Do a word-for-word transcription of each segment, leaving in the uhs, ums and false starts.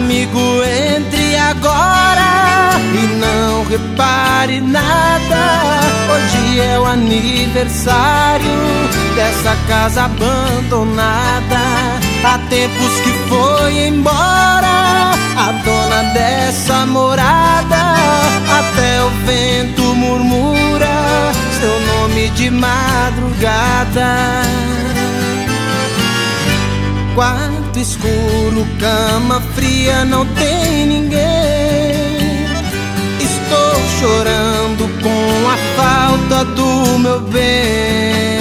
Amigo, entre agora e não repare nada. Hoje é o aniversário dessa casa abandonada. Há tempos que foi embora a dona dessa morada. Até o vento murmura seu nome de madrugada. Quarto escuro, cama fria, não tem ninguém. Estou chorando com a falta do meu bem.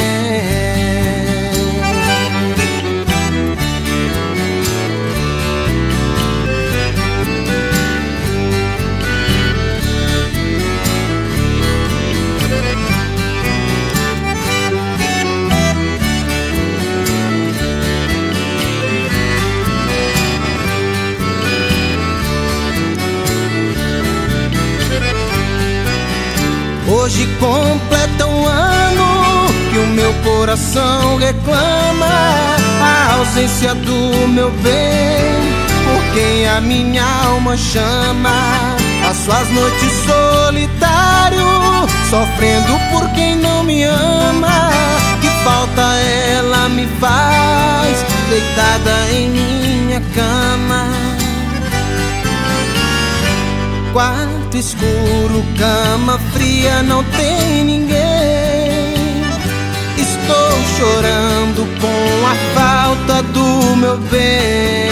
Hoje completa um ano que o meu coração reclama a ausência do meu bem, por quem a minha alma chama. Passo as noites solitário, sofrendo por quem não me ama. Que falta ela me faz, deitada em minha cama. Quarto escuro, cama fria, não tem ninguém. Estou chorando com a falta do meu bem.